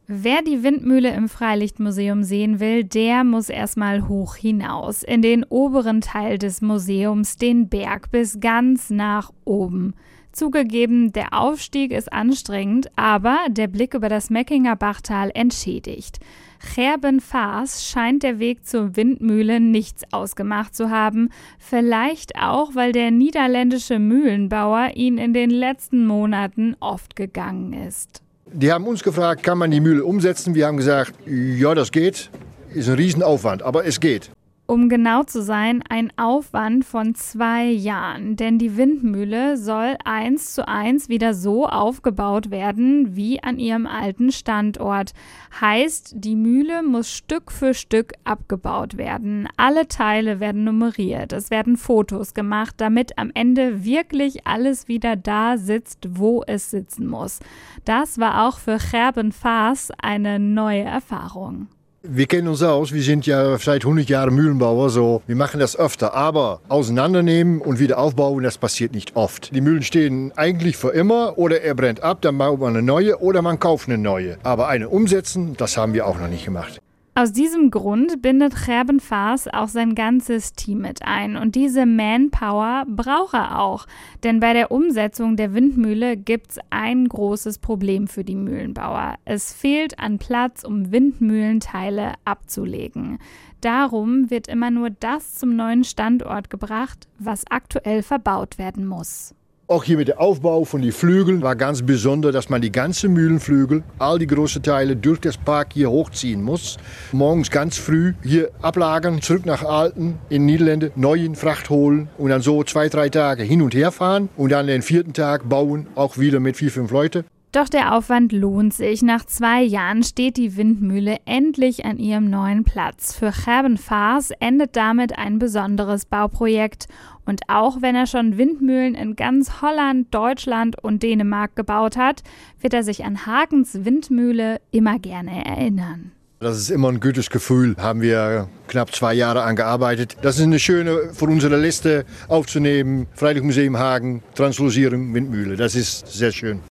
Wer die Windmühle im Freilichtmuseum sehen will, der muss erstmal hoch hinaus, in den oberen Teil des Museums, den Berg bis ganz nach oben. Zugegeben, der Aufstieg ist anstrengend, aber der Blick über das Mäckinger Bachtal entschädigt. Gerben-Faas scheint der Weg zur Windmühle nichts ausgemacht zu haben. Vielleicht auch, weil der niederländische Mühlenbauer ihn in den letzten Monaten oft gegangen ist. Die haben uns gefragt, kann man die Mühle umsetzen? Wir haben gesagt, ja, das geht. Ist ein Riesenaufwand, aber es geht. Um genau zu sein, ein Aufwand von 2 Jahren, denn die Windmühle soll 1:1 wieder so aufgebaut werden wie an ihrem alten Standort. Heißt, die Mühle muss Stück für Stück abgebaut werden. Alle Teile werden nummeriert, es werden Fotos gemacht, damit am Ende wirklich alles wieder da sitzt, wo es sitzen muss. Das war auch für Gerben-Faas eine neue Erfahrung. Wir kennen uns aus, wir sind ja seit 100 Jahren Mühlenbauer, so wir machen das öfter. Aber auseinandernehmen und wieder aufbauen, das passiert nicht oft. Die Mühlen stehen eigentlich für immer oder er brennt ab, dann baut man eine neue oder man kauft eine neue. Aber eine umsetzen, das haben wir auch noch nicht gemacht. Aus diesem Grund bindet Gerben-Faas auch sein ganzes Team mit ein. Und diese Manpower braucht er auch. Denn bei der Umsetzung der Windmühle gibt's ein großes Problem für die Mühlenbauer. Es fehlt an Platz, um Windmühlenteile abzulegen. Darum wird immer nur das zum neuen Standort gebracht, was aktuell verbaut werden muss. Auch hier mit dem Aufbau von den Flügeln war ganz besonders, dass man die ganzen Mühlenflügel, all die großen Teile durch das Park hier hochziehen muss. Morgens ganz früh hier ablagern, zurück nach Alten in Niederlande, neuen Fracht holen und dann so 2-3 Tage hin und her fahren und dann den 4. Tag bauen, auch wieder mit 4-5 Leuten. Doch der Aufwand lohnt sich. Nach 2 Jahren steht die Windmühle endlich an ihrem neuen Platz. Für Gerben-Faas endet damit ein besonderes Bauprojekt. Und auch wenn er schon Windmühlen in ganz Holland, Deutschland und Dänemark gebaut hat, wird er sich an Hagens Windmühle immer gerne erinnern. Das ist immer ein gutes Gefühl. Haben wir knapp 2 Jahre angearbeitet. Das ist eine schöne für unsere Liste aufzunehmen. Freilichtmuseum Hagen, Translosierung Windmühle. Das ist sehr schön.